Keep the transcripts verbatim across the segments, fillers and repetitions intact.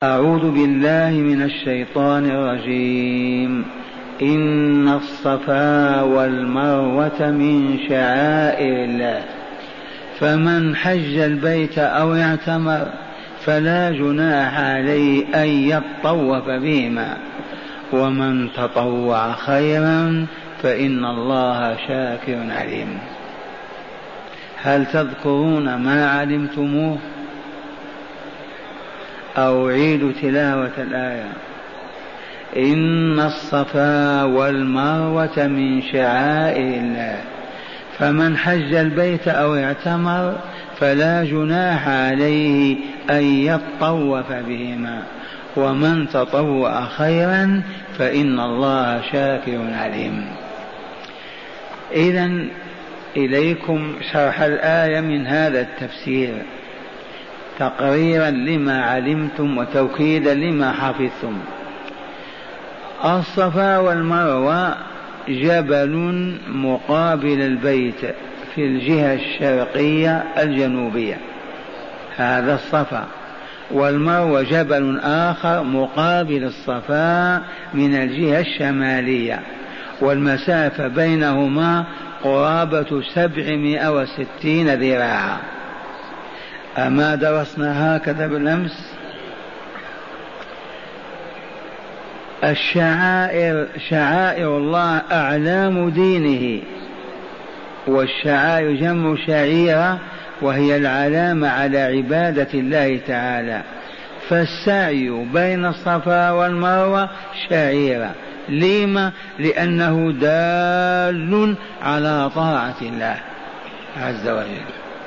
أعوذ بالله من الشيطان الرجيم. إن الصفا والمروة من شعائر الله، فمن حج البيت أو اعتمر فلا جناح عليه أن يطوف بهما، ومن تطوع خيرا فإن الله شاكر عليم. هل تذكرون ما علمتموه؟ أو عيد تلاوة الآية. إن الصفا والمروة من شعائر الله، فمن حج البيت أو اعتمر فلا جناح عليه أن يطوف بهما، ومن تطوع خيرا فإن الله شاكر عليم. إذن إليكم شرح الآية من هذا التفسير تقريرا لما علمتم وتوكيدا لما حفظتم. الصفا والمروة جبل مقابل البيت في الجهة الشرقية الجنوبية، هذا الصفا، والمروة جبل آخر مقابل الصفا من الجهة الشمالية، والمسافة بينهما قرابة سبعمائة وستين ذراعا. أما درسنا هكذا بالأمس؟ الشعائر شعائر الله أعلام دينه، والشعائر جمع شعيرة، وهي العلامة على عبادة الله تعالى. فالسعي بين الصفا والمروة شعيرة. لما؟ لأنه دال على طاعة الله عز وجل.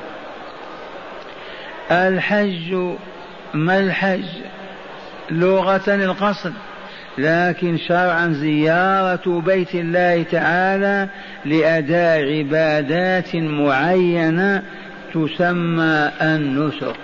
الحج، ما الحج؟ لغة القصد، لكن شرعا زيارة بيت الله تعالى لأداء عبادات معينة تسمى النسك،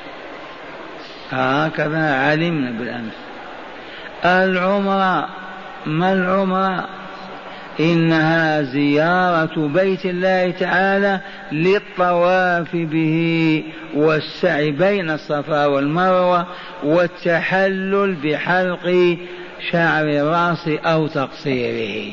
هكذا علمنا بالأمس. العمرة، ما العمرة؟ إنها زيارة بيت الله تعالى للطواف به والسعي بين الصفا والمروة والتحلل بحلق شعر الرأس أو تقصيره.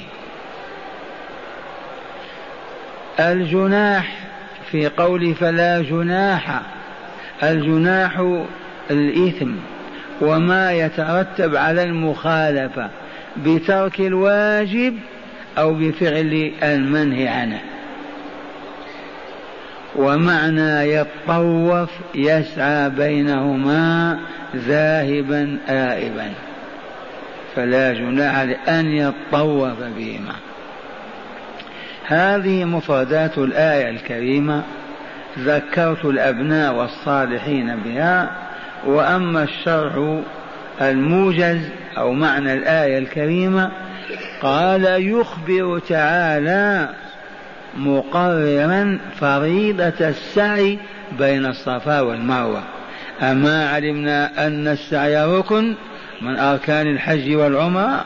الجناح في قول فلا جناح، الجناح الإثم وما يترتب على المخالفة بترك الواجب أو بفعل المنهي عنه. ومعنى يطوف يسعى بينهما ذاهبا آئبا، فلا جناح أن يطوف بهما. هذه مفردات الآية الكريمة، ذكرت الأبناء والصالحين بها. وأما الشرح الموجز أو معنى الآية الكريمة، قال يخبر تعالى مقررا فريضة السعي بين الصفا والمروة. أما علمنا أن السعي ركن من أركان الحج والعمرة؟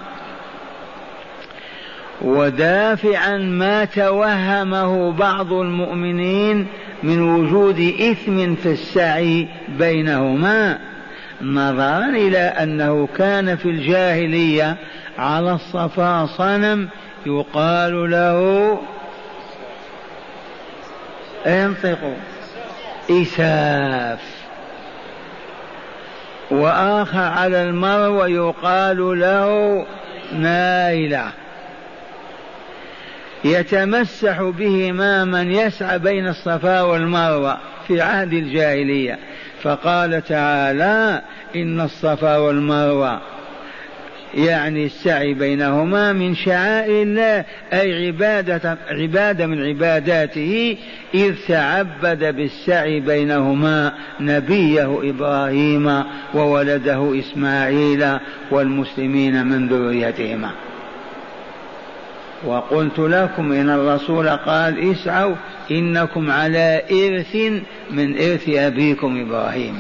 ودافعا ما توهمه بعض المؤمنين من وجود إثم في السعي بينهما، نظرا إلى أنه كان في الجاهلية على الصفا صنم يقال له انطقوا إساف، وآخر على المروة يقال له نائلة، يتمسح بهما من يسعى بين الصفا والمروة في عهد الجاهلية. فقال تعالى إن الصفا والمروة يعني السعي بينهما من شعائر الله، أي عبادة, عبادة من عباداته، إذ تعبد بالسعي بينهما نبيه إبراهيم وولده إسماعيل والمسلمين من ذريتهما. وقلت لكم إن الرسول قال اسعوا إنكم على إرث من إرث أبيكم إبراهيم.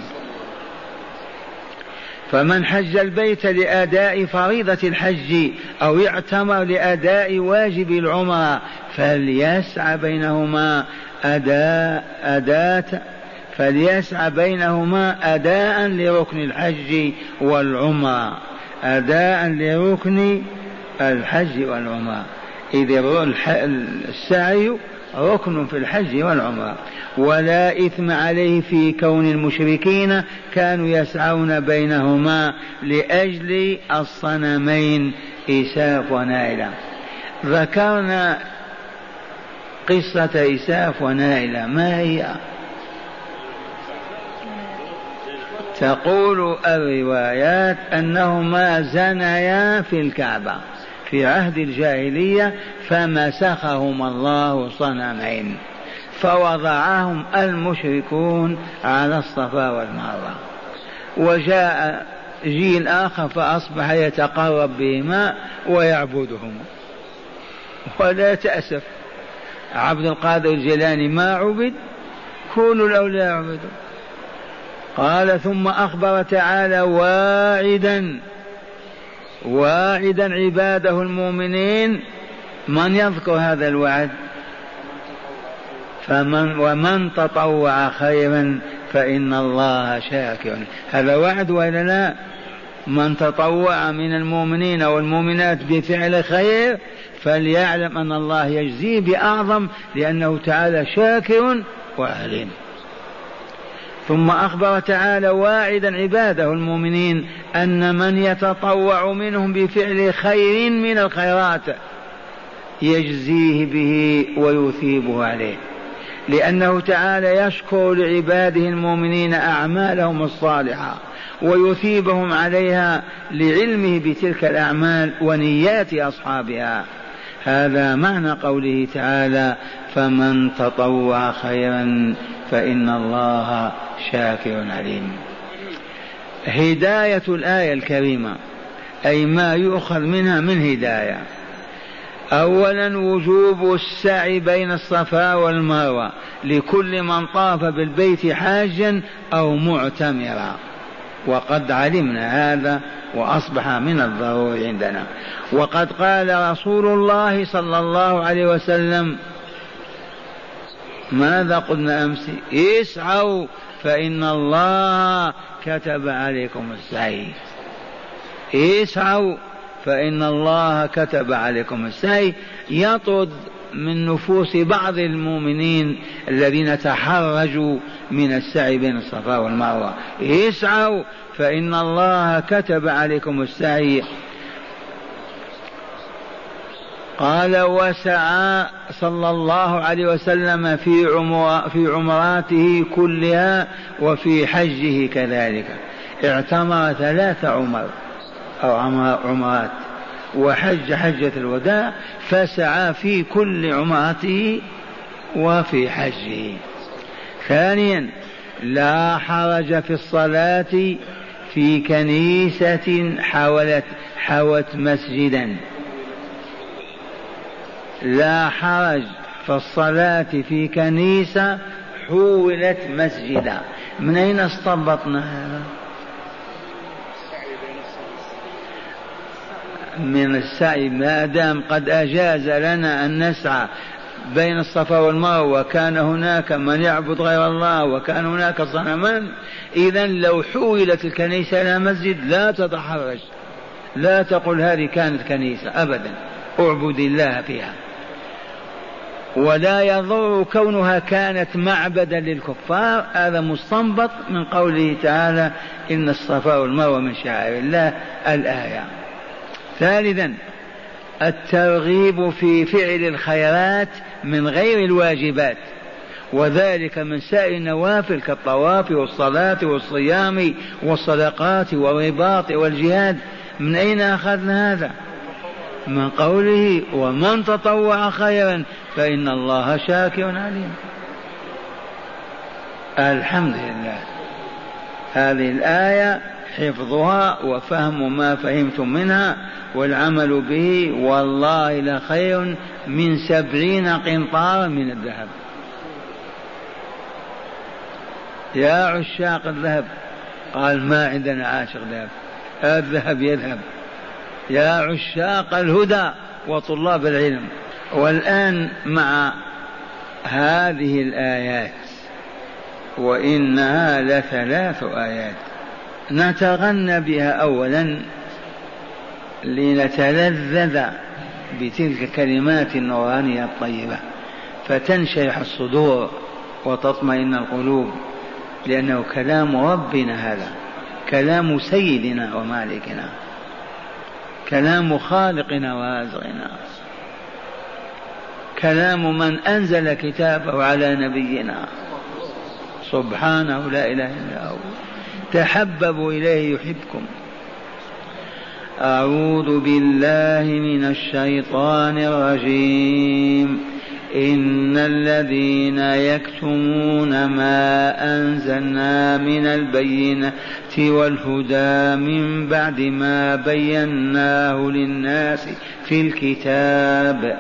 فمن حج البيت لأداء فريضة الحج أو يعتمر لأداء واجب العمرة فليسعى بينهما أداء أداة فليسعى بينهما أداء لركن الحج والعمرة، أداء لركن الحج والعمرة، إذ السعي ركن في الحج والعمرة. ولا إثم عليه في كون المشركين كانوا يسعون بينهما لأجل الصنمين إساف ونائلة. ذكرنا قصة إساف ونائلة، ما هي؟ تقول الروايات أنهما زنيا في الكعبة في عهد الجاهلية، فمسخهما الله صنمين، فوضعهم المشركون على الصفا والمروة، وجاء جيل آخر فأصبح يتقرب بهما ويعبدهم. ولا تأسف، عبد القادر الجيلاني ما عبد، كل الأولياء عبدوا. قال ثم أخبر تعالى واعدا واعدا عباده المؤمنين. من يذكر هذا الوعد؟ فمن ومن تطوع خيرا فإن الله شاكر. هذا وعد وإلا لا؟ من تطوع من المؤمنين والمؤمنات بفعل خير فليعلم أن الله يجزيه بأعظم، لأنه تعالى شاكر وعليم. ثم أخبر تعالى واعدا عباده المؤمنين أن من يتطوع منهم بفعل خير من الخيرات يجزيه به ويثيبه عليه، لأنه تعالى يشكر لعباده المؤمنين أعمالهم الصالحة ويثيبهم عليها لعلمه بتلك الأعمال ونيات أصحابها. هذا معنى قوله تعالى فمن تطوع خيرا فإن الله شاكر عليم. هداية الآية الكريمة أي ما يؤخذ منها من هداية: أولا وجوب السعي بين الصفا والمروة لكل من طاف بالبيت حاجا أو معتمرا، وقد علمنا هذا وأصبح من الضروري عندنا. وقد قال رسول الله صلى الله عليه وسلم ماذا قلنا أمس؟ اسعوا فإن الله كتب عليكم السعي. اسعوا فإن الله كتب عليكم السعي، يطرد من نفوس بعض المؤمنين الذين تحرجوا من السعي بين الصفا والمروة. اسعوا فإن الله كتب عليكم السعي. قال وسعى صلى الله عليه وسلم في عمر في عمراته كلها وفي حجه كذلك، اعتمر ثلاث عمر أو عمرات وحج حجة الوداع، فسعى في كل عمراته وفي حجه. ثانيا لا حرج في الصلاة في كنيسة حولت حوت مسجدا، لا حرج في الصلاة في كنيسة حولت مسجدا. من أين استنبطنا هذا؟ من السعي، ما دام قد أجاز لنا أن نسعى بين الصفا والمروة وكان هناك من يعبد غير الله وكان هناك صنمان، إذن لو حولت الكنيسة إلى مسجد لا تتحرج، لا تقل هذه كانت كنيسة أبدا، اعبد الله فيها. ولا يضر كونها كانت معبدا للكفار، هذا مستنبط من قوله تعالى إن الصفا والمروة من شعائر الله الآية. ثالثا الترغيب في فعل الخيرات من غير الواجبات، وذلك من سائر النوافل كالطواف والصلاة والصيام والصدقات والرباط والجهاد. من أين أخذنا هذا؟ من قوله ومن تطوع خيرا فإن الله شاكر عليم. الحمد لله، هذه الآية حفظها وفهم ما فهمتم منها والعمل به والله لخير من سبعين قنطارا من الذهب. يا عشاق الذهب، قال ما عندنا عاشق ذهب، الذهب يذهب. يا عشاق الهدى وطلاب العلم. والآن مع هذه الآيات وإنها لثلاث آيات نتغنى بها أولا لنتلذذ بتلك الكلمات النورانية الطيبة فتنشرح الصدور وتطمئن القلوب، لأنه كلام ربنا، هذا كلام سيدنا ومالكنا، كلام خالقنا ورازقنا، كلام من أنزل كتابه على نبينا سبحانه لا إله إلا هو. تحببوا إليه يحبكم. أعوذ بالله من الشيطان الرجيم. إن الذين يكتمون ما أنزلنا من البينات والهدى من بعد ما بيناه للناس في الكتاب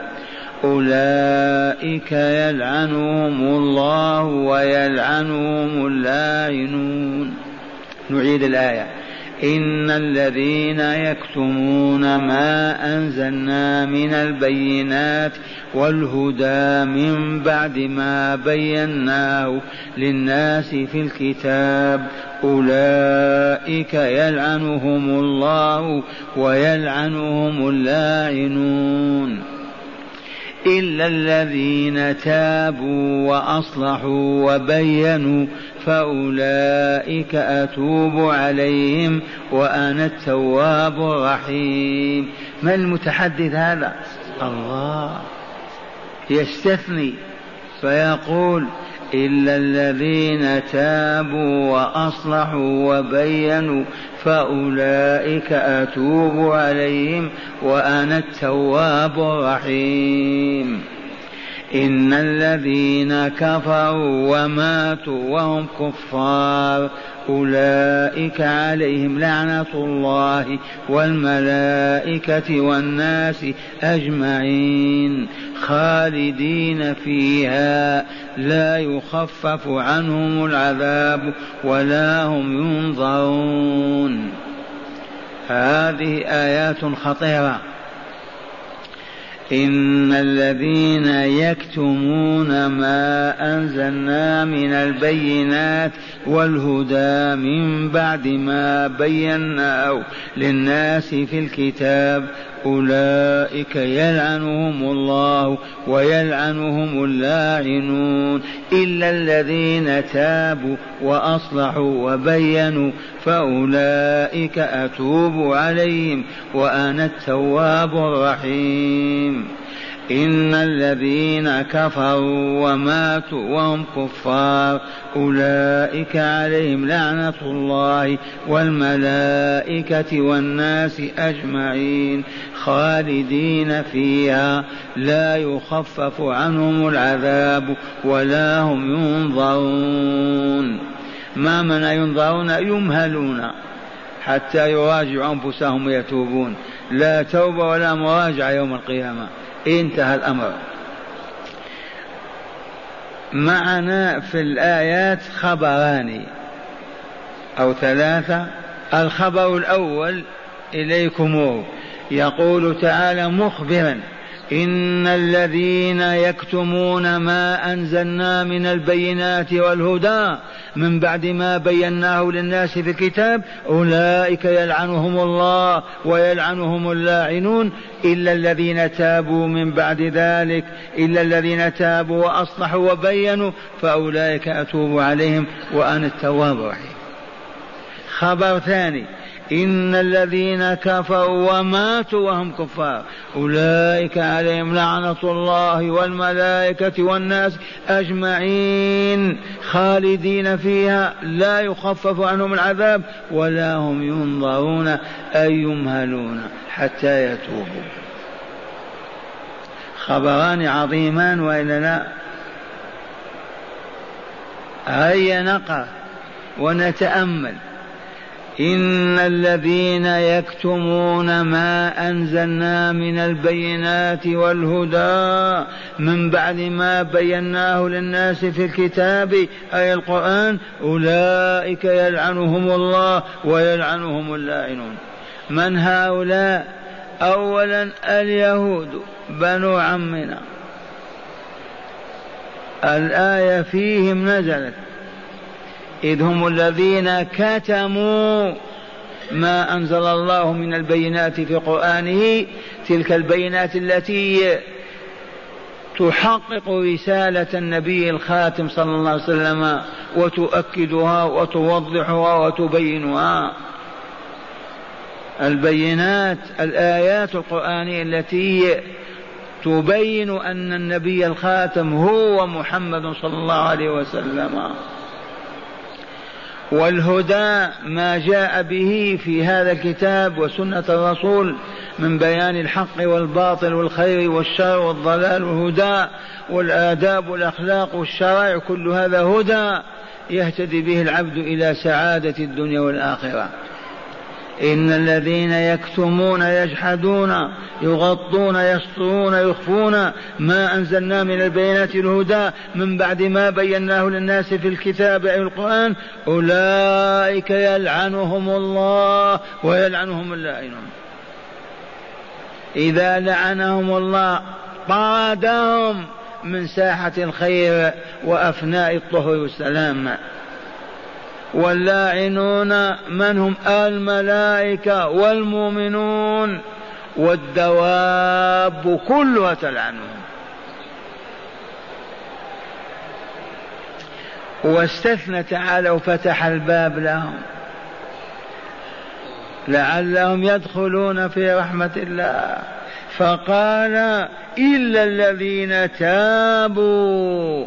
أولئك يلعنهم الله ويلعنهم اللاعنون. نعيد الآية. إن الذين يكتمون ما أنزلنا من البينات والهدى من بعد ما بيناه للناس في الكتاب أولئك يلعنهم الله ويلعنهم اللاعنون إلا الذين تابوا وأصلحوا وبينوا فأولئك أتوب عليهم وأنا التواب الرحيم. ما المتحدث هذا؟ الله يستثني فيقول إلا الذين تابوا وأصلحوا وبينوا فأولئك أتوب عليهم وأنا التواب الرحيم. إن الذين كفروا وماتوا وهم كفار أولئك عليهم لعنة الله والملائكة والناس أجمعين خالدين فيها لا يخفف عنهم العذاب ولا هم ينظرون. هذه آيات خطيرة. إن الذين يكتمون ما أنزلنا من البينات والهدى من بعد ما بيناه للناس في الكتاب أولئك يلعنهم الله ويلعنهم اللاعنون إلا الذين تابوا وأصلحوا وبينوا فأولئك أتوب عليهم وأنا التواب الرحيم. إن الذين كفروا وماتوا وهم كفار أولئك عليهم لعنة الله والملائكة والناس أجمعين خالدين فيها لا يخفف عنهم العذاب ولا هم ينظرون. ما من ينظرون؟ يمهلون حتى يراجعوا أنفسهم ويتوبون. لا توبة ولا مراجعة يوم القيامة، انتهى الأمر. معنا في الآيات خبران أو ثلاثة. الخبر الأول إليكم، يقول تعالى مخبرا إن الذين يكتمون ما أنزلنا من البينات والهدى من بعد ما بيناه للناس في الكتاب أولئك يلعنهم الله ويلعنهم اللاعنون إلا الذين تابوا من بعد ذلك إلا الذين تابوا وأصلحوا وبينوا فأولئك أتوب عليهم وأنا التواب الرحيم. خبر ثاني إن الذين كفروا وماتوا وهم كفار أولئك عليهم لعنة الله والملائكة والناس أجمعين خالدين فيها لا يخفف عنهم العذاب ولا هم ينظرون أي يمهلون حتى يتوبوا. خبران عظيمان وإلا لا؟ هيا نقرأ ونتأمل. إن الذين يكتمون ما أنزلنا من البينات والهدى من بعد ما بيناه للناس في الكتاب أي القرآن أولئك يلعنهم الله ويلعنهم اللاعنون. من هؤلاء؟ أولا اليهود بنو عمنا، الآية فيهم نزلت إذ هم الذين كتموا ما أنزل الله من البينات في قرآنه، تلك البينات التي تحقق رسالة النبي الخاتم صلى الله عليه وسلم وتؤكدها وتوضحها وتبينها. البينات الآيات القرآنية التي تبين أن النبي الخاتم هو محمد صلى الله عليه وسلم. والهدى ما جاء به في هذا الكتاب وسنة الرسول من بيان الحق والباطل والخير والشر والضلال والهدى والآداب والأخلاق والشرائع، كل هذا هدى يهتدي به العبد إلى سعادة الدنيا والآخرة. إن الذين يكتمون يجحدون يغطون يسطرون يخفون ما أنزلنا من البينات الهدى من بعد ما بيناه للناس في الكتاب أي القرآن، أولئك يلعنهم الله ويلعنهم اللاعنون. إذا لعنهم الله طردهم من ساحة الخير وأفناء الطهر والسلام. واللاعنون من هم؟ الملائكة والمؤمنون والدواب كلها تلعنهم. واستثنى تعالى وفتح الباب لهم لعلهم يدخلون في رحمة الله، فقال إلا الذين تابوا.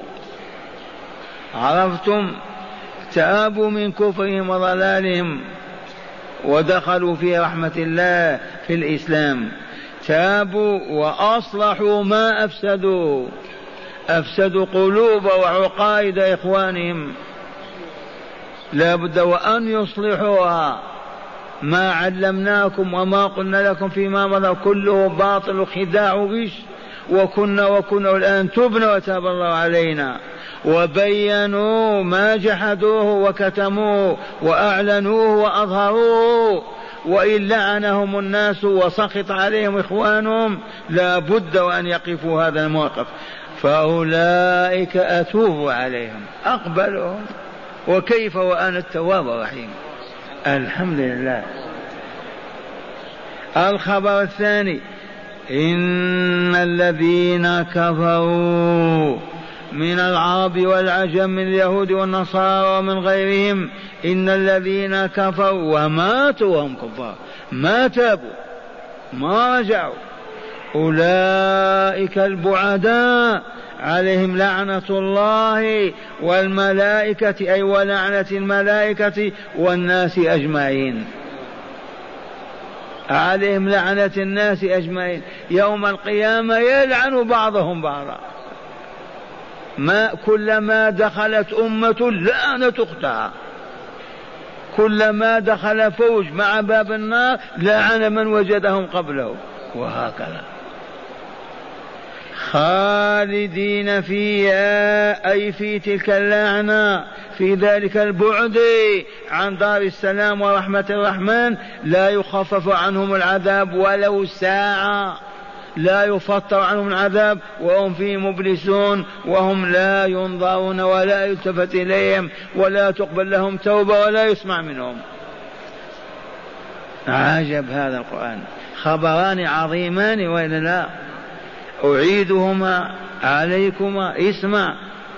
عرفتم؟ تابوا من كفرهم وضلالهم ودخلوا في رحمة الله في الإسلام. تابوا وأصلحوا ما أفسدوا، أفسدوا قلوب وعقائد إخوانهم، لا بد وأن يصلحوها. ما علمناكم وما قلنا لكم فيما مضى كله باطل وخداع وغش، وكنا وكنا والآن تبنا وتاب الله علينا. وبينوا ما جحدوه وكتموه وأعلنوه وأظهروه. وإن لعنهم الناس وسخط عليهم إخوانهم لا بد وأن يقفوا هذا الموقف، فأولئك أتوب عليهم أقبلهم. وكيف وأنا التواب الرحيم. الحمد لله. الخبر الثاني: إن الذين كفروا من العرب والعجم من اليهود والنصارى ومن غيرهم، إن الذين كفروا وماتوا وهم كفار، ما تابوا ما رجعوا، أولئك البعداء عليهم لعنة الله والملائكة، أي ولعنة الملائكة والناس أجمعين. عليهم لعنة الناس أجمعين. يوم القيامة يلعن بعضهم بعضا. ما كلما دخلت أمة لعنت أختها، كلما دخل فوج مع باب النار لعن من وجدهم قبله، وهكذا. خالدين فيها، أي في تلك اللعنة، في ذلك البعد عن دار السلام ورحمة الرحمن، لا يخفف عنهم العذاب ولو ساعة، لا يفطر عنهم العذاب وهم فيه مبلسون، وهم لا ينظرون ولا يلتفت إليهم ولا تقبل لهم توبة ولا يسمع منهم. عجب هذا القرآن. خبران عظيمان وإلا لا؟ أعيدهما عليكما. اسمع،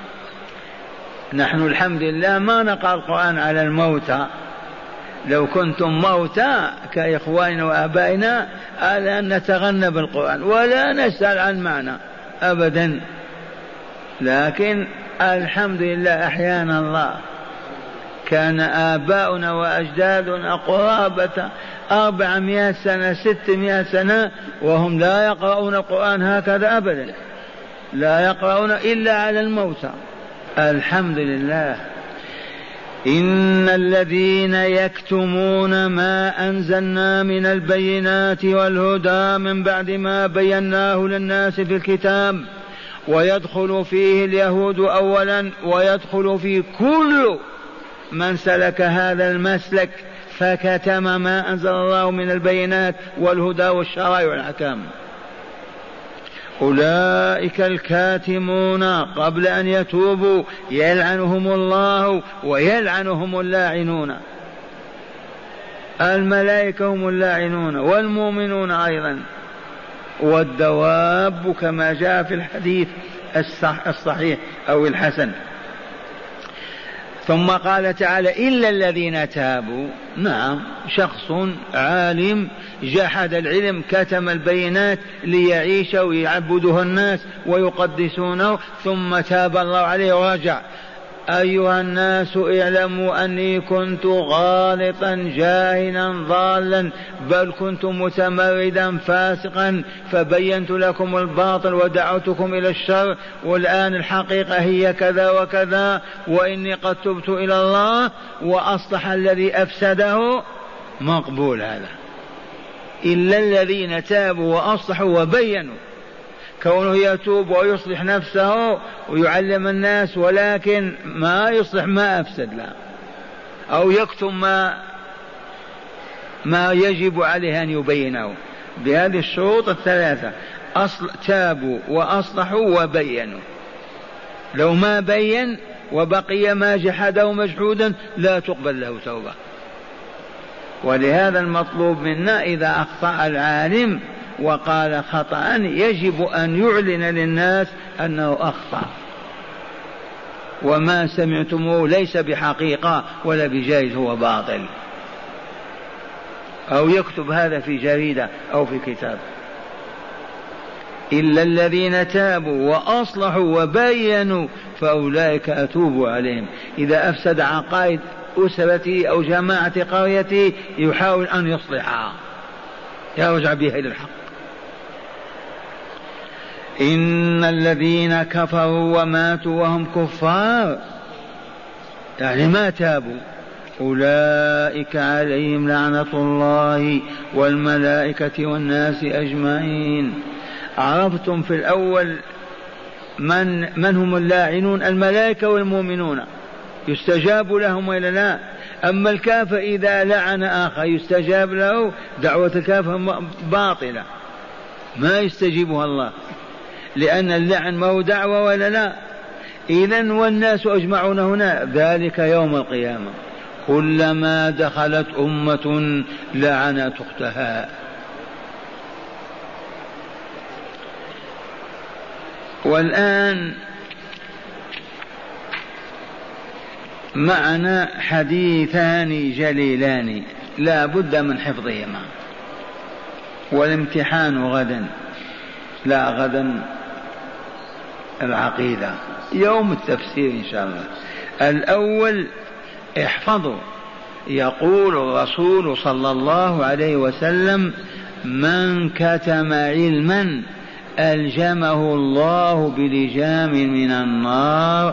نحن الحمد لله ما نقرأ القرآن على الموتى. لو كنتم موتى كإخواننا وآبائنا الآن نتغنى بالقرآن ولا نسأل عن معنى أبدا، لكن الحمد لله أحيانا الله. كان آباؤنا وأجدادنا قرابة أربعمائة سنة ستمائة سنة وهم لا يقرؤون القرآن هكذا أبدا، لا يقرؤون إلا على الموتى. الحمد لله. إن الذين يكتمون ما أنزلنا من البينات والهدى من بعد ما بيناه للناس في الكتاب، ويدخل فيه اليهود أولا، ويدخل فيه كل من سلك هذا المسلك فكتم ما أنزل الله من البينات والهدى والشرائع والأحكام. أولئك الكاتمون قبل أن يتوبوا يلعنهم الله ويلعنهم اللاعنون. الملائكة هم اللاعنون والمؤمنون أيضا، والدواب كما جاء في الحديث الصحيح أو الحسن. ثم قال تعالى إلا الذين تابوا. نعم، شخص عالم جحد العلم كتم البينات ليعيش ويعبده الناس ويقدسونه، ثم تاب الله عليه ورجع. أيها الناس اعلموا أني كنت غالطا جاهلا ضالا، بل كنت متمردا فاسقا، فبينت لكم الباطل ودعوتكم إلى الشر، والآن الحقيقة هي كذا وكذا، وإني قد تبت إلى الله وأصلح الذي أفسده. مقبول هذا. إلا الذين تابوا وأصلحوا وبينوا. كونه يتوب ويصلح نفسه ويعلم الناس، ولكن ما يصلح ما أفسد لا، أو يكتم ما ما يجب عليه أن يبينه بهذه الشروط الثلاثة: أصل تابوا وأصلحوا وبينوا. لو ما بين وبقي ما جحده مجحودا لا تقبل له توبة. ولهذا المطلوب منا إذا أخطأ العالم وقال خطأ يجب أن يعلن للناس أنه أخطأ، وما سمعتموه ليس بحقيقة ولا بجائز، هو باطل. أو يكتب هذا في جريدة أو في كتاب. إلا الذين تابوا وأصلحوا وبينوا فأولئك أتوب عليهم. إذا أفسد عقائد أسرتي أو جماعة قريتي يحاول أن يصلحها، يرجع بها إلى الحق. إن الذين كفروا وماتوا وهم كفار، يعني ما تابوا، أولئك عليهم لعنة الله والملائكة والناس أجمعين. عرفتم في الأول من, من هم اللاعنون؟ الملائكة والمؤمنون، يستجاب لهم ولا لا؟ أما الكافر إذا لعن آخر يستجاب له؟ دعوة الكافر باطلة ما يستجيبها الله، لأن اللعن ما هو دعوة ولا لا؟ إذن والناس أجمعون هنا ذلك يوم القيامة، كلما دخلت أمة لعنت أختها. والآن معنا حديثان جليلان لا بد من حفظهما، والامتحان غدا، لا غدا العقيدة، يوم التفسير إن شاء الله. الأول احفظوا، يقول الرسول صلى الله عليه وسلم: من كتم علما ألجمه الله بلجام من النار،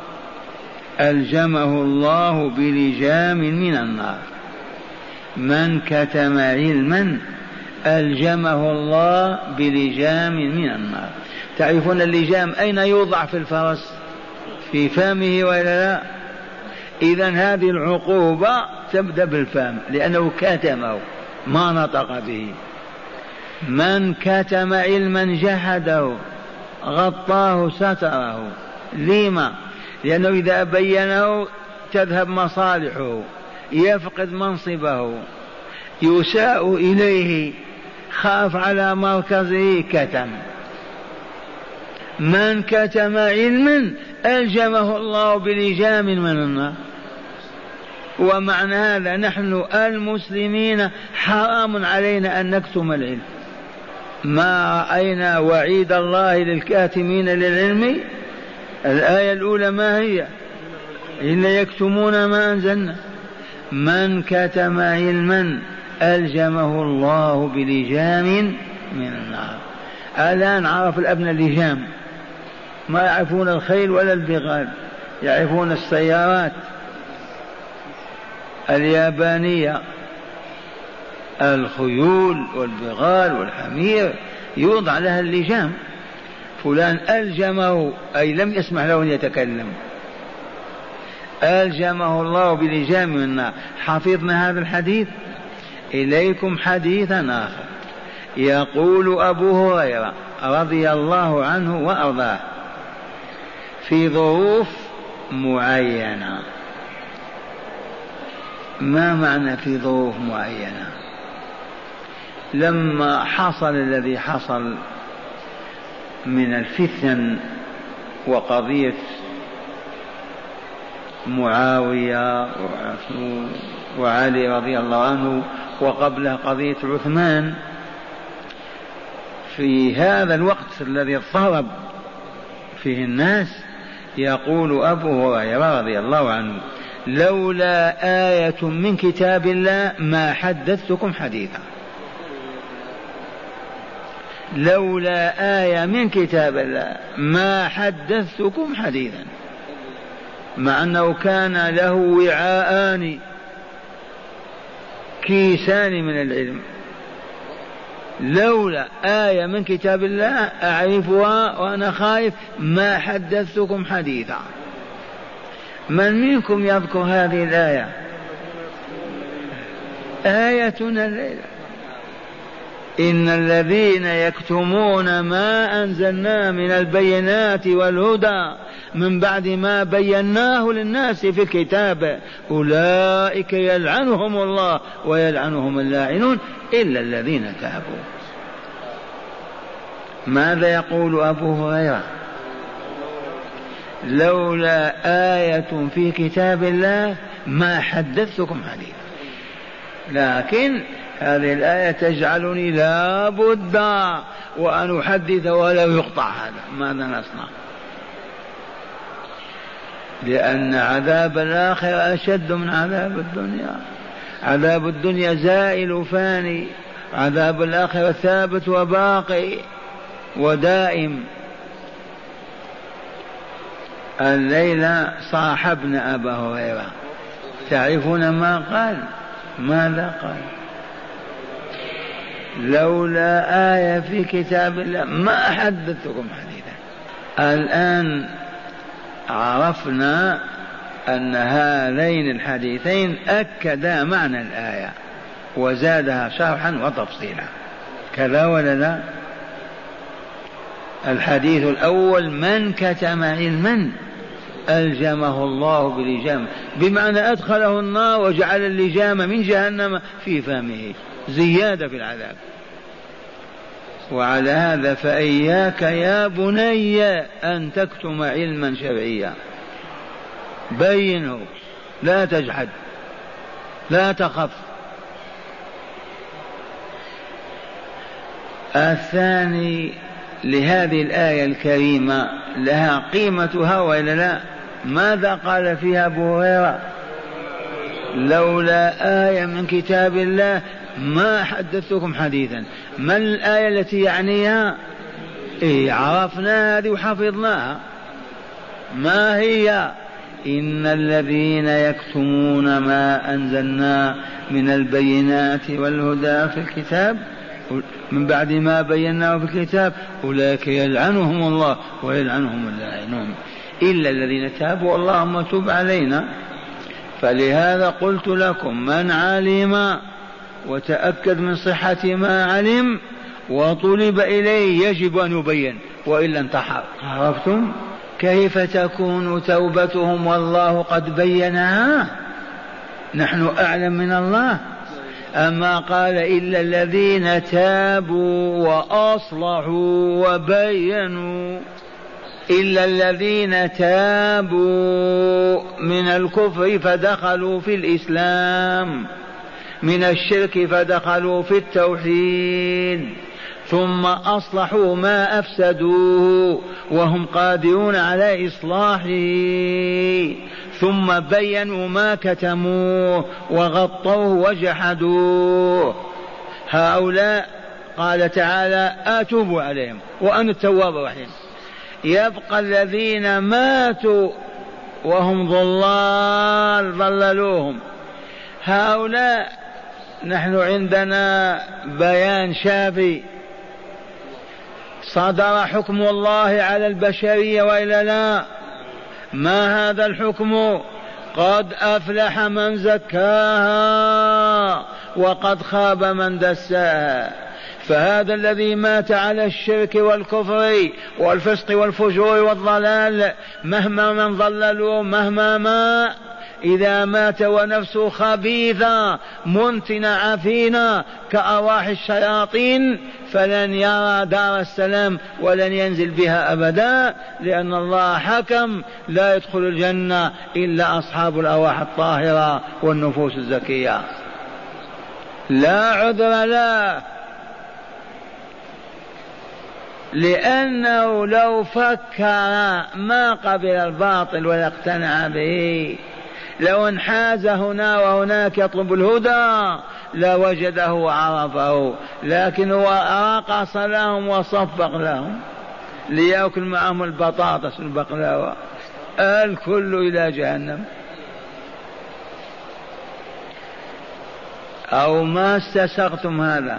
ألجمه الله بلجام من النار. من كتم علما ألجمه الله بلجام من النار. تعرفون اللجام أين يوضع في الفرس؟ في فمه ولا لا؟ إذن هذه العقوبة تبدأ بالفم، لأنه كتمه ما نطق به. من كتم علما جحده غطاه ستره. لما؟ لأنه إذا بينه تذهب مصالحه، يفقد منصبه، يساء إليه، خاف على مركزه، كتم. من كتم علما ألجمه الله بلجام من النار. ومعنى هذا نحن المسلمين حرام علينا أن نكتم العلم. ما رأينا وعيد الله للكاتمين للعلم. الآية الأولى ما هي؟ إلا يكتمون ما أنزلنا. من كتم علما ألجمه الله بلجام من النار. الآن عرف الأبناء اللجام، ما يعرفون الخيل ولا البغال، يعرفون السيارات اليابانية، الخيول والبغال والحمير يوضع لها اللجام. فلان ألجمه أي لم يسمح له أن يتكلم، ألجمه الله بلجام من النار. حفظنا هذا الحديث. إليكم حديثا آخر: يقول أبو هريرة رضي الله عنه وأرضاه في ظروف معينة. ما معنى في ظروف معينة؟ لما حصل الذي حصل من الفتن وقضية معاوية وعلي رضي الله عنه وقبلها قضية عثمان، في هذا الوقت الذي اضطرب فيه الناس يقول أبو هريرة رضي الله عنه لولا آية من كتاب الله ما حدثتكم حديثا. لولا آية من كتاب الله ما حدثتكم حديثا، مع أنه كان له وعاءان كيسان من العلم. لولا آية من كتاب الله أعرفها وأنا خايف ما حدثتكم حديثا. من منكم يذكر هذه الآية؟ آيتنا الليلة إن الذين يكتمون ما أنزلنا من البينات والهدى من بعد ما بيناه للناس في الكتاب أولئك يلعنهم الله ويلعنهم اللاعنون إلا الذين تابوا. ماذا يقول أبو هريرة؟ لولا آية في كتاب الله ما حدثتكم حديثا. لكن هذه الآية تجعلني لا بد وأن أحدث ولا يقطع هذا. ماذا نصنع؟ لأن عذاب الآخرة أشد من عذاب الدنيا. عذاب الدنيا زائل فاني، عذاب الآخرة ثابت وباقي ودائم. الليلة صاحبنا أبا هريرة، تعرفون ما قال؟ ماذا قال؟ لولا آية في كتاب الله ما حدثتكم حديثا. الآن عرفنا أن هذين الحديثين أكدا معنى الآية وزادها شرحا وتفصيلا، كذا ولا لا؟ الحديث الأول من كتم علما ألجمه الله بلجام، بمعنى أدخله النار وجعل اللجام من جهنم في فمه زيادة في العذاب. وعلى هذا فإياك يا بني أن تكتم علما شرعيا، بينه، لا تجحد، لا تخف. الثاني لهذه الآية الكريمة لها قيمتها وإلا لا؟ ماذا قال فيها أبو هريرة؟ لولا آية من كتاب الله ما حدثتكم حديثا. ما الآية التي يعنيها؟ إيه عرفناها هذه وحفظناها. ما هي؟ إن الذين يكتمون ما أنزلنا من البينات والهدى في الكتاب من بعد ما بيناه في الكتاب أولئك يلعنهم الله ويلعنهم اللاعنون إلا الذين تابوا اللهم تب علينا. فلهذا قلت لكم من علم وتأكد من صحة ما علم وطلب إليه يجب أن يبين وإلا انتحر. عرفتم كيف تكون توبتهم والله قد بينها؟ نحن أعلم من الله. أما قال إلا الذين تابوا وأصلحوا وبينوا، إلا الذين تابوا من الكفر فدخلوا في الإسلام، من الشرك فدخلوا في التوحيد، ثم أصلحوا ما أفسدوه وهم قادرون على إصلاحه، ثم بينوا ما كتموه وغطوه وجحدوه. هؤلاء قال تعالى أتوب عليهم وأنا التواب الرحيم. يبقى الذين ماتوا وهم ضلال ضللوهم. هؤلاء نحن عندنا بيان شافي، صدر حكم الله على البشرية وإلا لا؟ ما هذا الحكم؟ قد أفلح من زكاها وقد خاب من دساها. فهذا الذي مات على الشرك والكفر والفسق والفجور والضلال مهما من ضللوا مهما ما، إذا مات ونفسه خبيثة منتنة عفينة كأرواح الشياطين فلن يرى دار السلام ولن ينزل بها أبدا، لأن الله حكم لا يدخل الجنة إلا أصحاب الأرواح الطاهرة والنفوس الزكية. لا عذر له، لأنه لو فكر ما قبل الباطل ولا اقتنع به، لو انحاز هنا وهناك يطلب الهدى لوجده وعرفه، لكن هو راقص لهم وصفق لهم ليأكل معهم البطاطس والبقلاوة، الكل إلى جهنم. أو ما استسغتم هذا؟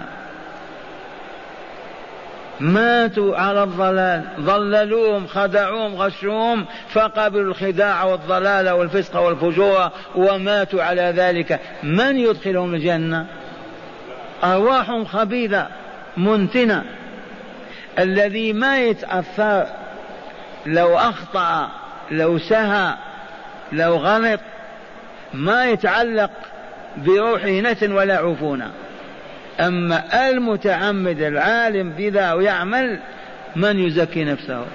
ماتوا على الضلال، ضللوهم خدعوهم غشوهم فقبلوا الخداع والضلال والفسق والفجور وماتوا على ذلك، من يدخلهم الجنة؟ أرواحهم خبيثة منتنة. الذي ما يتأثر لو أخطأ لو سهى لو غلط ما يتعلق بروحه نتن ولا عفونة، أما المتعمد العالم بذا ويعمل من يزكي نفسه.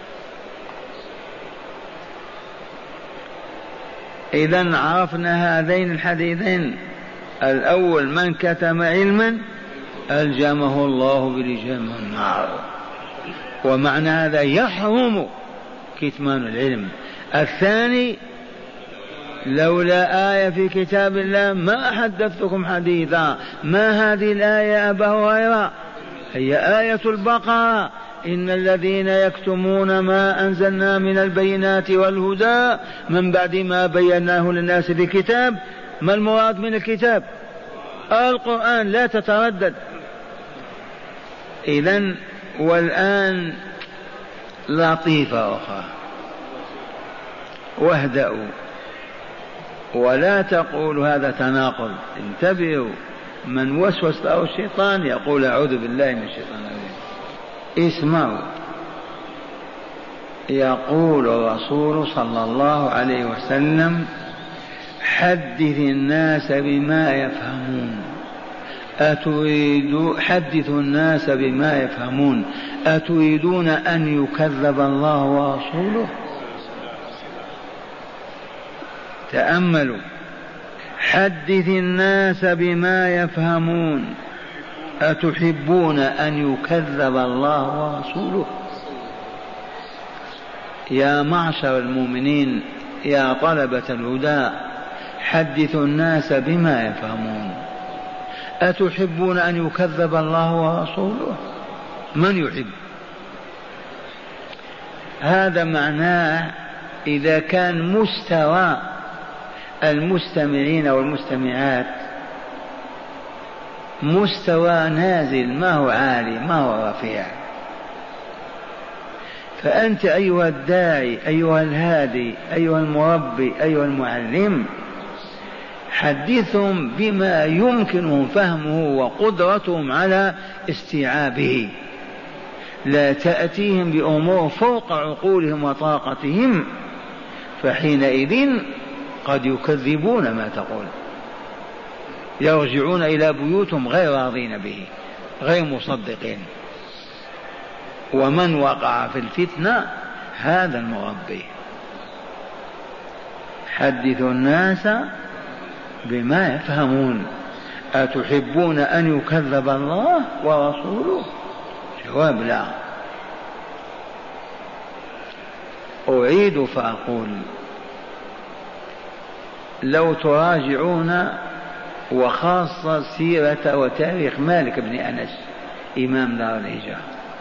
إذن عرفنا هذين الحديثين، الأول من كتم علما ألجمه الله بلجام النار، ومعنى هذا يحرم كتمان العلم. الثاني لولا آية في كتاب الله ما حدثتكم حديثا. ما هذه الآية يا أبا هريرة؟ هي آية البقرة: إن الذين يكتمون ما أنزلنا من البينات والهدى من بعد ما بيناه للناس في الكتاب. ما المراد من الكتاب؟ القرآن، لا تتردد. إذن والآن لطيفة أخرى، واهدأوا ولا تقولوا هذا تناقض. انتبهوا، من وسوس له الشيطان يقول أعوذ بالله من الشيطان الرجيم. اسمعوا، يقول الرسول صلى الله عليه وسلم: حدث الناس بما يفهمون أتريد حدثوا الناس بما يفهمون أتريدون أن يكذب الله ورسوله؟ تأملوا، حدث الناس بما يفهمون أتحبون أن يكذب الله ورسوله؟ يا معشر المؤمنين، يا طلبة الهدى، حدثوا الناس بما يفهمون أتحبون أن يكذب الله ورسوله؟ من يحب؟ هذا معناه إذا كان مستوى المستمعين والمستمعات مستوى نازل، ما هو عالي ما هو رفيع، فأنت أيها الداعي أيها الهادي أيها المربي أيها المعلم حدثهم بما يمكنهم فهمه وقدرتهم على استيعابه، لا تأتيهم بأمور فوق عقولهم وطاقتهم، فحينئذ قد يكذبون ما تقول، يرجعون إلى بيوتهم غير راضين به غير مصدقين. ومن وقع في الفتنة هذا المربي. حدثوا الناس بما يفهمون أتحبون أن يكذب الله ورسوله؟ جواب لا. أعيد فأقول: لو تراجعون وخاصة سيرة وتاريخ مالك بن أنس إمام دار الهجرة،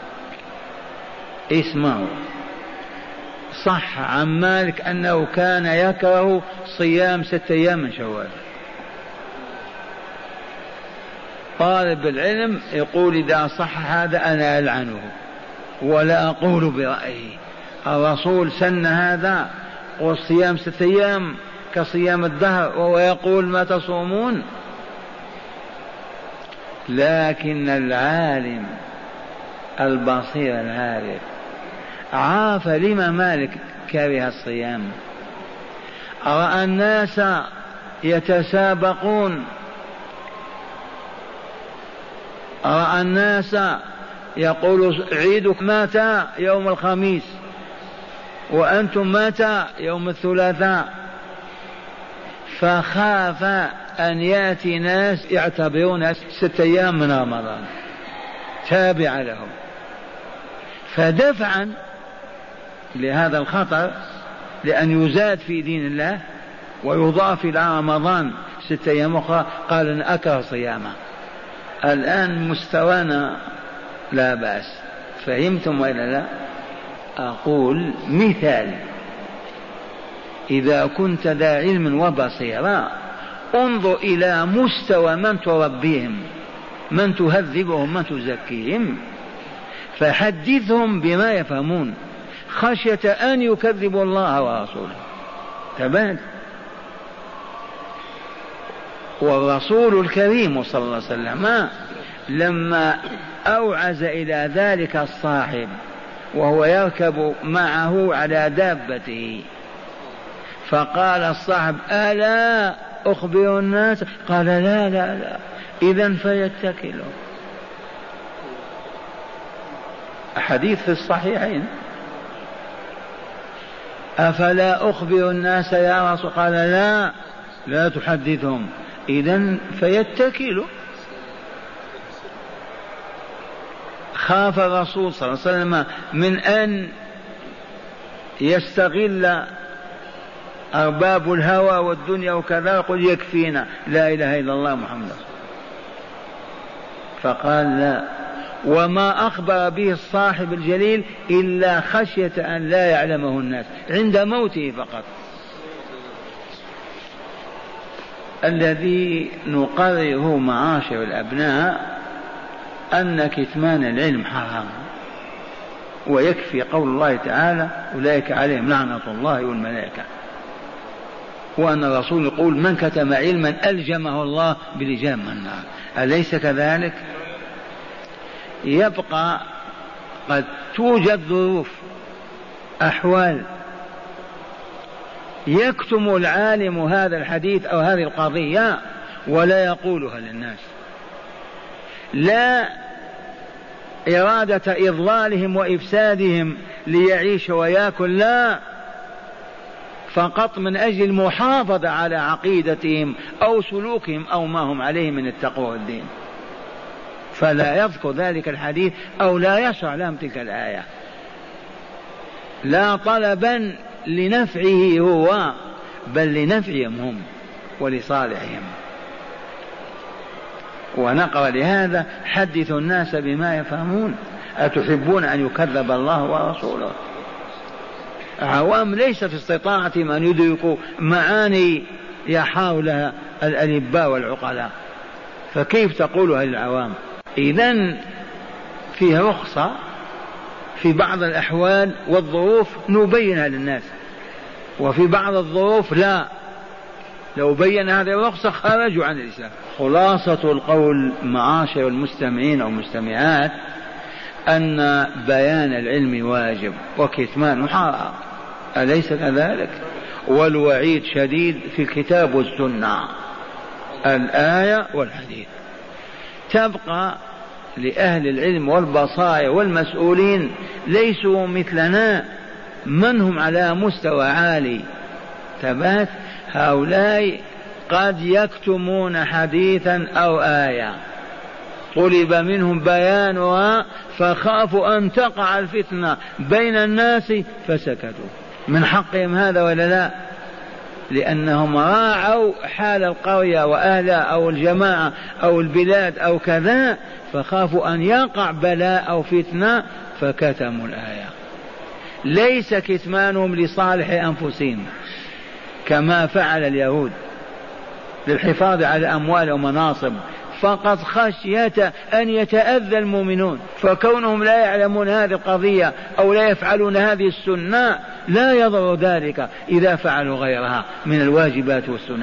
اسمعوا، صح عن مالك أنه كان يكره صيام ستة أيام من شوال. طالب العلم يقول إذا صح هذا أنا ألعنه ولا أقول برأيي، الرسول سن هذا والصيام ستة أيام كصيام الدهر وهو يقول ما تصومون. لكن العالم البصير العارف عاف لما مالك كره الصيام. رأى الناس يتسابقون، رأى الناس يقول عيدك متى؟ يوم الخميس، وأنتم متى؟ يوم الثلاثاء. فخاف أن يأتي ناس يعتبرون ستة أيام من رمضان تابع لهم، فدفعا لهذا الخطر لأن يزاد في دين الله ويضاف إلى رمضان ستة أيام أخرى قال أن أكره صيامه. الآن مستوانا لا بأس، فهمتم وإلا لا؟ أقول مثال، إذا كنت ذا علم وبصيرة انظر إلى مستوى من تربيهم، من تهذبهم، من تزكيهم، فحدثهم بما يفهمون خشية أن يكذبوا الله ورسوله. تبان والرسول الكريم صلى الله عليه وسلم لما أوعز إلى ذلك الصاحب وهو يركب معه على دابته، فقال الصاحب ألا أخبر الناس؟ قال لا لا لا. إذن فيتكلوا. حديث في الصحيحين، أفلا أخبر الناس يا رسول؟ قال لا لا تحدثهم. إذن فيتكلوا. خاف الرسول صلى الله عليه وسلم من أن يستغل أرباب الهوى والدنيا وكذا قل يكفينا لا إله إلا الله محمد، فقال لا. وما أخبر به الصاحب الجليل إلا خشية أن لا يعلمه الناس عند موته فقط. الذي نقرره معاشر الأبناء أن كتمان العلم حرام، ويكفي قول الله تعالى أولئك عليهم لعنة الله والملائكة، وأن الرسول يقول من كتم علما ألجمه الله بلجام النار. أليس كذلك؟ يبقى قد توجد ظروف أحوال يكتم العالم هذا الحديث أو هذه القضية ولا يقولها للناس، لا إرادة إضلالهم وإفسادهم ليعيش ويأكل، لا، فقط من أجل المحافظة على عقيدتهم أو سلوكهم أو ما هم عليه من التقوى والدين، فلا يذكر ذلك الحديث أو لا يشرع لهم تلك الآية، لا طلبا لنفعه هو بل لنفعهم هم ولصالحهم. ونقرأ لهذا حدثوا الناس بما يفهمون، أتحبون أن يكذب الله ورسوله؟ عوام ليس في استطاعتهم أن يدركوا معاني يحاولها الألباء والعقلاء، فكيف تقولها للعوام؟ إذن فيه رخصة في بعض الأحوال والظروف نبينها للناس، وفي بعض الظروف لا، لو بين هذه الرخصة خرجوا عن الإسلام. خلاصة القول معاشر المستمعين أو المستمعات أن بيان العلم واجب وكتمانه حرام، أليس كذلك؟ والوعيد شديد في الكتاب والسنة، الآية والحديث. تبقى لأهل العلم والبصائر والمسؤولين ليسوا مثلنا، من هم على مستوى عالي ثبات، هؤلاء قد يكتمون حديثا أو آية طلب منهم بيانها فخافوا أن تقع الفتنة بين الناس فسكتوا. من حقهم هذا ولا لا؟ لأنهم راعوا حال القرية وأهلها أو الجماعة أو البلاد أو كذا، فخافوا أن يقع بلاء أو فتنة فكتموا الآية. ليس كتمانهم لصالح أنفسهم كما فعل اليهود للحفاظ على أموال ومناصب، فقط خشية أن يتأذى المؤمنون، فكونهم لا يعلمون هذه القضية أو لا يفعلون هذه السنة لا يضر ذلك إذا فعلوا غيرها من الواجبات والسنن.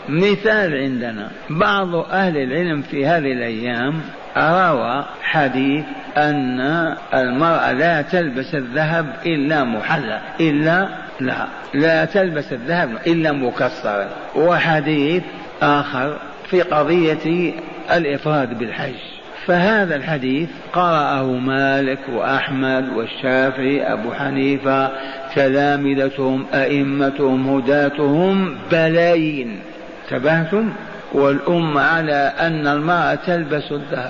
مثال عندنا بعض أهل العلم في هذه الأيام روى حديث أن المرأة لا تلبس الذهب إلا محلى إلا لا لا تلبس الذهب إلا مكسرا، وحديث آخر في قضية الإفراد بالحج. فهذا الحديث قرأه مالك وأحمد والشافعي أبو حنيفة تلامذتهم أئمتهم هداتهم بلايين، تبهتم، والأمة على أن المرأة تلبس الذهب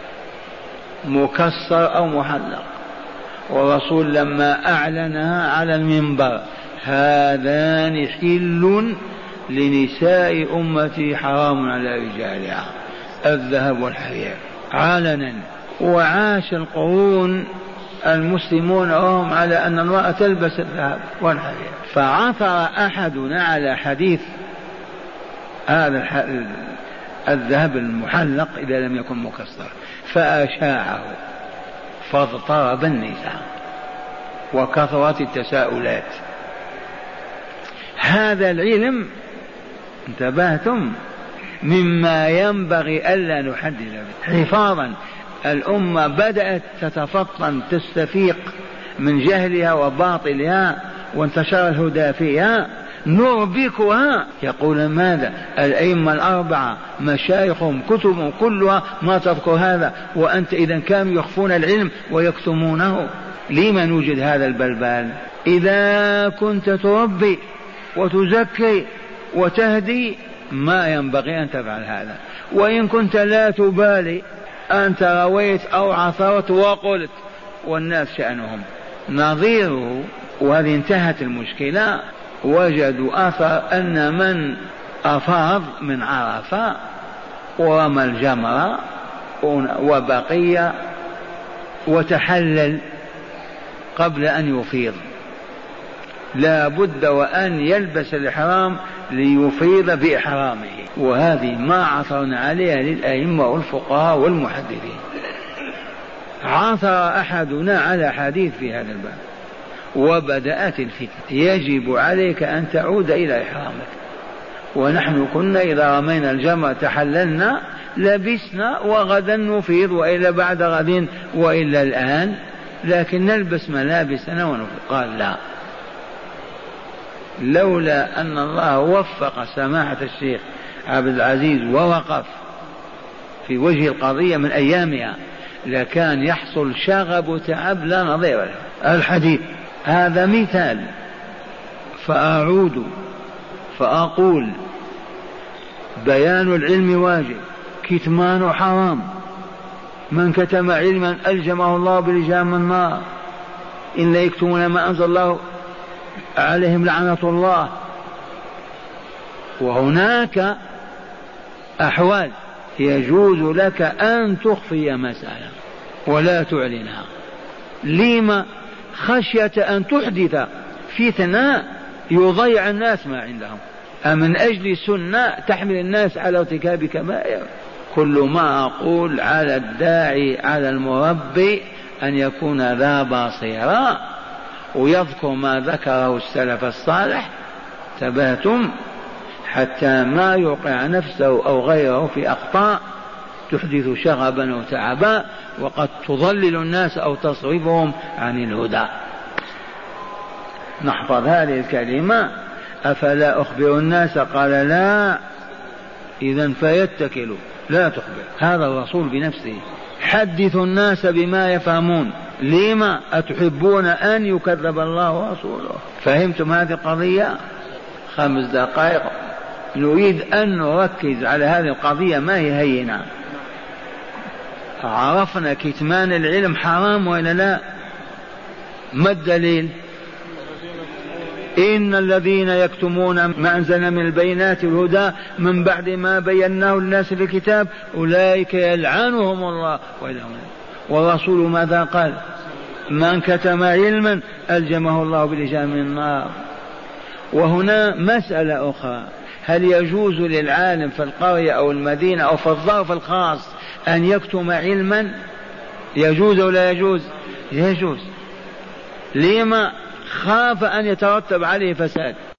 مكسر أو محلق، والرسول لما أعلنها على المنبر هذان حل لنساء أمتي حرام على رجالها الذهب والحرير علنا. وعاش القرون المسلمون وهم على أن المرأة تلبس الذهب والحرير، فعثر أحدنا على حديث هذا الذهب المحلق إذا لم يكن مكسر فأشاعه فاضطرب النساء وكثرت التساؤلات. هذا العلم انتبهتم مما ينبغي ألا نحدد به حفاظا. الأمة بدأت تتفطن تستفيق من جهلها وباطلها وانتشر الهدى فيها، نربكها. يقول ماذا الأئمة الأربعة مشايخهم كتبهم كلها ما تذكر هذا، وأنت إذا كانوا يخفون العلم ويكتمونه لما نوجد هذا البلبال؟ إذا كنت تربي وتزكي وتهدي ما ينبغي أن تفعل هذا، وإن كنت لا تبالي أنت رويت أو عثرت وقلت والناس شأنهم. نظيره وهذه انتهت المشكلة، وجدوا أثر أن من أفاض من عرفة ورمى الجمرة وبقي وتحلل قبل أن يفيض لا بد وأن يلبس الإحرام ليفيض بإحرامه، وهذه ما عثرنا عليها للأئمة والفقهاء والمحدثين. عثر أحدنا على حديث في هذا الباب وبدأت الفتنة. يجب عليك أن تعود إلى إحرامك، ونحن كنا إذا رمينا الجمرة تحللنا لبسنا وغدا نفيض، وإلا بعد غد وإلا الآن، لكن نلبس ملابسنا ونفيض. قال لا، لولا أن الله وفق سماحة الشيخ عبد العزيز ووقف في وجه القضية من أيامها لكان يحصل شغب تعب لا نظير له. الحديث هذا مثال، فأعود فأقول بيان العلم واجب، كتمانه حرام، من كتم علما ألجمه الله بلجام النار، إن يكتمون ما أنزل الله عليهم لعنة الله. وهناك أحوال يجوز لك أن تخفي مسألة ولا تعلنها، لما؟ خشية أن تحدث فتنة يضيع الناس ما عندهم، أمن أجل سنة تحمل الناس على ارتكاب كبائر. كل ما أقول على الداعي على المربي أن يكون ذا بصيرة ويذكر ما ذكره السلف الصالح، تباتم، حتى ما يوقع نفسه أو غيره في أخطاء تحدث شغبا وتعبا وقد تضلل الناس أو تصرفهم عن الهدى. نحفظ هذه الكلمة: أفلا أخبر الناس؟ قال لا، إذن فيتكلوا، لا تخبر. هذا الرسول بنفسه: حدثوا الناس بما يفهمون. لما؟ أتحبون أن يكذب الله ورسوله؟ فهمتم هذه القضية؟ خمس دقائق نريد أن نركز على هذه القضية، ما هي هينة. عرفنا كتمان العلم حرام ولا لا؟ ما الدليل؟ إن الذين يكتمون ما أنزلنا من البينات والهدى من بعد ما بيناه للناس في الكتاب أولئك يلعنهم الله ويلعنهم. والرسول ماذا قال؟ من كتم علما ألجمه الله بلجام النار. وهنا مسألة أخرى: هل يجوز للعالم في القرية أو المدينة أو في الظرف الخاص أن يكتم علما؟ يجوز ولا يجوز؟ يجوز. لما؟ خاف أن يترتب عليه فساد.